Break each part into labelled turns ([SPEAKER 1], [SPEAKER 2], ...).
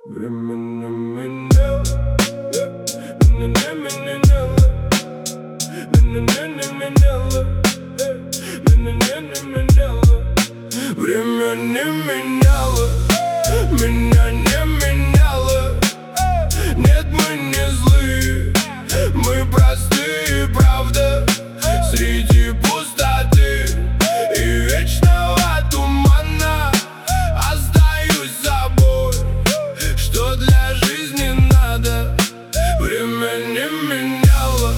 [SPEAKER 1] Время не меняло, не меняло, не меняло, не меняло. Время не меняло, меня не меняло. Нет, мы не злые, мы простые, правда. Среди пустоты и вечного тумана остаюсь собой. Что для жизни надо, время не меняло,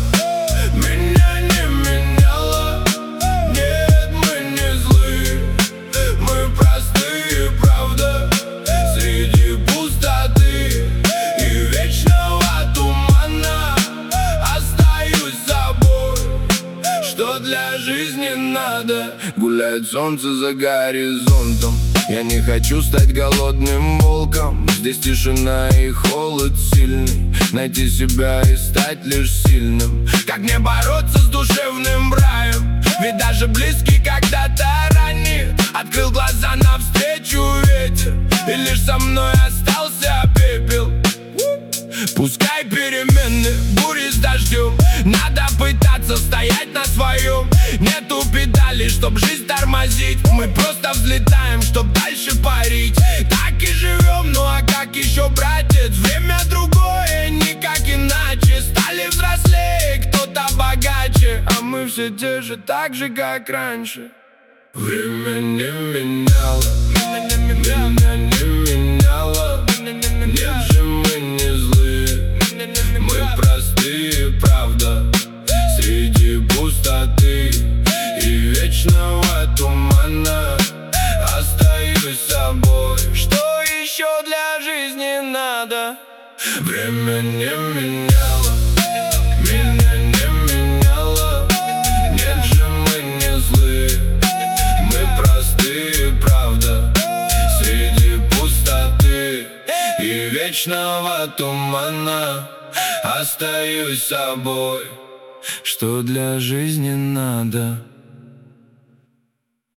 [SPEAKER 1] меня не меняло. Нет, мы не злые, мы простые, правда. Среди пустоты и вечного тумана остаюсь собой. Что для жизни надо. Гуляет солнце за горизонтом. Я не хочу стать голодным волком. Здесь тишина и холод сильный. Найти себя и стать лишь сильным. Как не бороться с душевным раем? Ведь даже близкий когда-то ранит. Открыл глаза навстречу ветер, и лишь со мной остался пепел. Пускай перемены, бури с дождем. Надо пытаться стоять на своем. Нету педалей, чтоб жизнь тормозить. Мы просто взлетаем, чтоб дальше парить. Так и живем, ну а как еще, братец? Время другое, никак иначе. Стали взрослее, кто-то богаче, а мы все те же, так же, как раньше. Время не меняло, меня не меняло. Нет же, мы не злые, мы простые, правда. Среди пустоты и вечного тумана остаюсь собой. Что еще для жизни надо? Время не меняло, меня не меняло. Нет же, мы не злые, мы простые, правда. Среди пустоты и вечного тумана остаюсь собой. Что для жизни надо?